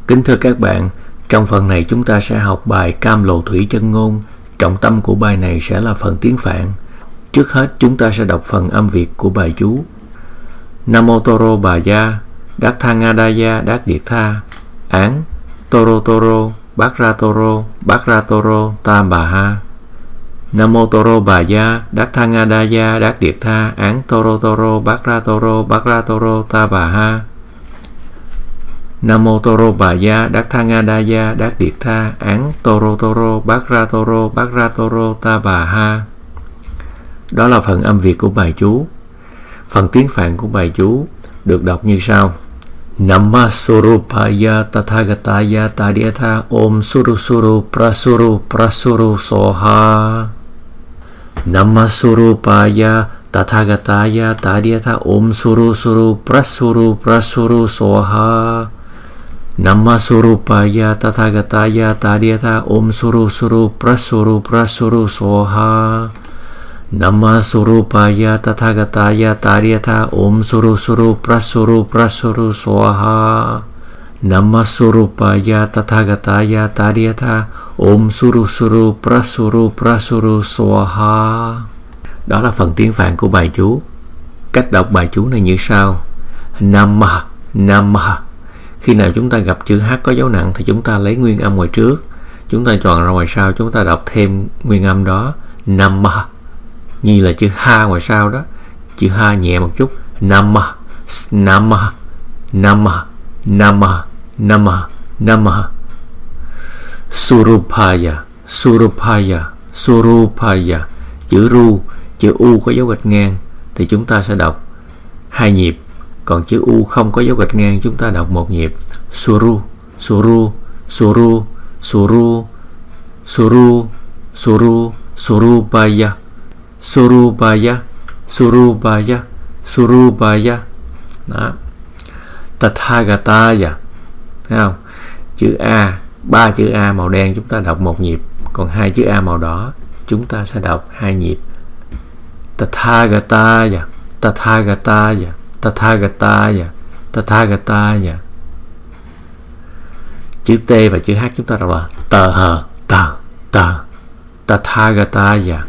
Kính thưa các bạn, trong phần này chúng ta sẽ học bài Cam Lộ Thủy Chân Ngôn. Trọng tâm của bài này sẽ là phần tiếng Phạn. Trước hết chúng ta sẽ đọc phần âm Việt của bài chú. Namo Toro Bà Gia, Đắc Tha Nga Đa Gia, Đắc Điệt Tha. Án Toro Toro, Bác Ra Toro, Tam Bà Ha. Namo Toro Bà Gia, Đắc Tha Nga Đa Gia, Đắc Điệt Tha. Án Toro Toro, Bác Ra Toro, Ta Bà Ha. Namo Toro Bà Gia, Đắc Tha Nga Đa Gia, Đắc Điệt Tha. Án Toro Toro, Bác Ra Toro, Ta Bà Ha. Đó là phần âm Việt của bài chú. Phần tiếng Phạn của bài chú được đọc như sau. Namasurupaya Tathagataya Tadhyatha Om Suru Suru Prasuru Soha. Namasurupaya Tathagataya Tadhyatha Om Suru Suru Prasuru Soha. Namasurupaya Tathagataya Tadhyatha Om Suru Suru Prasuru Soha. Namasurupaya Tathagataya Tadhyatha Om Suru Suru Prasuru Soha. Namasurupaya Tathagataya Tadhyatha Om Suru Suru Prasuru Soha. Đó là phần tiếng Phạn của bài chú. Cách đọc bài chú này như sau. Namah. Khi nào chúng ta gặp chữ H có dấu nặng thì chúng ta lấy nguyên âm ngoài trước, chúng ta chọn ra ngoài sau, chúng ta đọc thêm nguyên âm đó. Namah, như là chữ H ngoài sau đó, chữ H nhẹ một chút. Namah. Surupaya. Chữ U có dấu gạch ngang thì chúng ta sẽ đọc 2 nhịp, còn chữ U không có dấu gạch ngang chúng ta đọc 1 nhịp. Surupaya. Đó. Tathagataya. Thấy không? Chữ A, 3 chữ A màu đen chúng ta đọc 1 nhịp, còn 2 chữ A màu đỏ chúng ta sẽ đọc 2 nhịp. Tathagataya. Chữ T và chữ H chúng ta đọc là tờ. Tathagataya.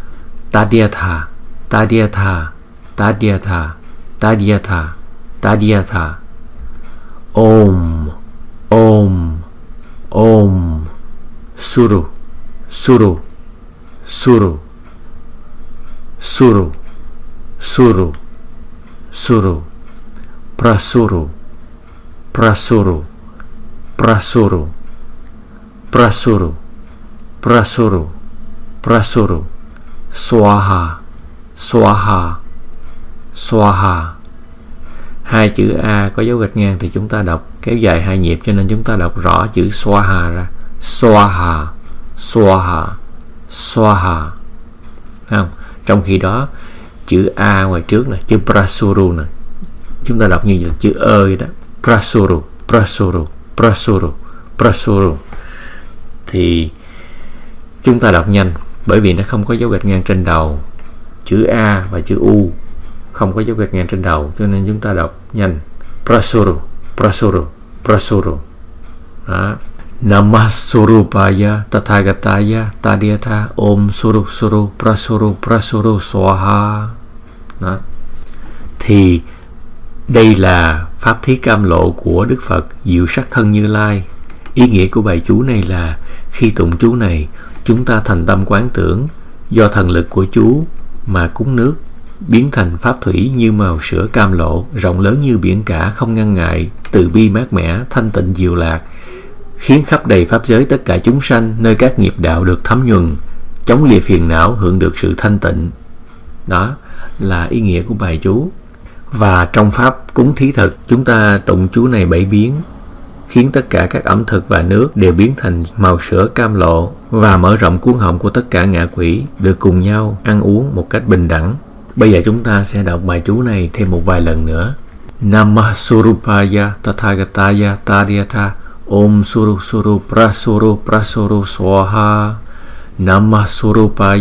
Tadhyatha. Om. Suru. Prasuru. Swaha. 2 chữ A có dấu gạch ngang thì chúng ta đọc kéo dài 2 nhịp, cho nên chúng ta đọc rõ chữ Swaha ra. Swaha. Không? Trong khi đó chữ A ngoài trước này, chữ Prasuru này, chúng ta đọc như là chữ ơi đó. Prasuru. Thì chúng ta đọc nhanh bởi vì nó không có dấu gạch ngang trên đầu. Chữ A và chữ U không có dấu gạch ngang trên đầu, cho nên chúng ta đọc nhanh. Prasuru. Đó. Namasurupaya Tathagataya Tadhyatha Om Suru Suru Prasuru Soha. Đó. Thì đây là pháp thí cam lộ của Đức Phật Diệu Sắc Thân Như Lai. Ý nghĩa của bài chú này là khi tụng chú này, chúng ta thành tâm quán tưởng, do thần lực của chú mà cúng nước biến thành pháp thủy như màu sữa cam lộ, rộng lớn như biển cả, không ngăn ngại, từ bi mát mẻ, thanh tịnh diệu lạc, khiến khắp đầy pháp giới tất cả chúng sanh nơi các nghiệp đạo được thấm nhuần, chống lìa phiền não, hưởng được sự thanh tịnh. Đó là ý nghĩa của bài chú. Và trong pháp cúng thí thực, chúng ta tụng chú này 7 biến, khiến tất cả các ẩm thực và nước đều biến thành màu sữa cam lộ và mở rộng cuốn họng của tất cả ngạ quỷ được cùng nhau ăn uống một cách bình đẳng. Bây giờ chúng ta sẽ đọc bài chú này thêm một vài lần nữa. Namasurupaya Tathagataya Tadhyatha Om Suru Suru Prasuru Soha. Namasurupaya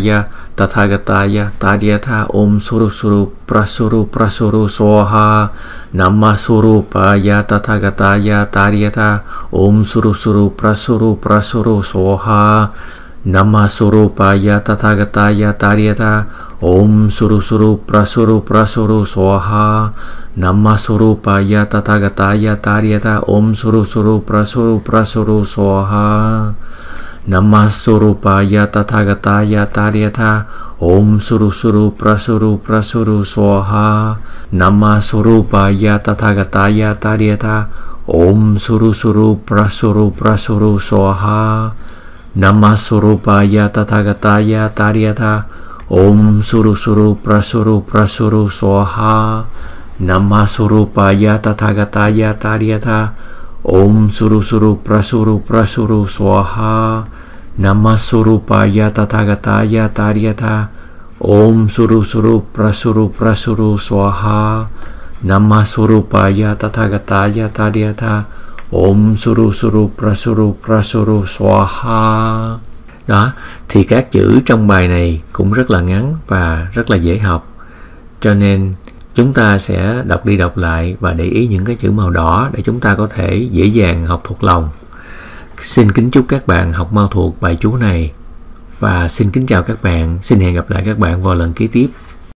Tathagataya Tadyatha Om Suru Suru Prasuru Prasuru Swaha Namah Surupaya Tathagataya Tadyatha Om Suru Suru Prasuru Prasuru Swaha Namah Surupaya Tathagataya Tadyatha Om Suru Suru Prasuru Prasuru Swaha Namah Surupaya Tathagataya Tadyatha Om Suru Suru Prasuru Prasuru Swaha Namah Surupaya Tathagataya Tadyatha Om Suru Suru Prasuru Prasuru Swaha Namah Surupaya Tathagataya Tadyatha Om Suru Suru Prasuru Prasuru Swaha Namah Surupaya Tathagataya Tadyatha Om Suru Suru Prasuru Prasuru Swaha Namah Surupaya Tathagataya Tadyatha Om Suru Suru Prasuru Prasuru Swaha Namah Surupaya Tathagataya Tadyatha Om Suru Suru Prasuru Prasuru Swaha Namah Surupaya Tathagataya Tadyatha Om Suru Suru Prasuru Prasuru Swaha. Đó, thì các chữ trong bài này cũng rất là ngắn và rất là dễ học. Cho nên chúng ta sẽ đọc đi đọc lại và để ý những cái chữ màu đỏ để chúng ta có thể dễ dàng học thuộc lòng. Xin kính chúc các bạn học mau thuộc bài chú này. Và xin kính chào các bạn. Xin hẹn gặp lại các bạn vào lần kế tiếp.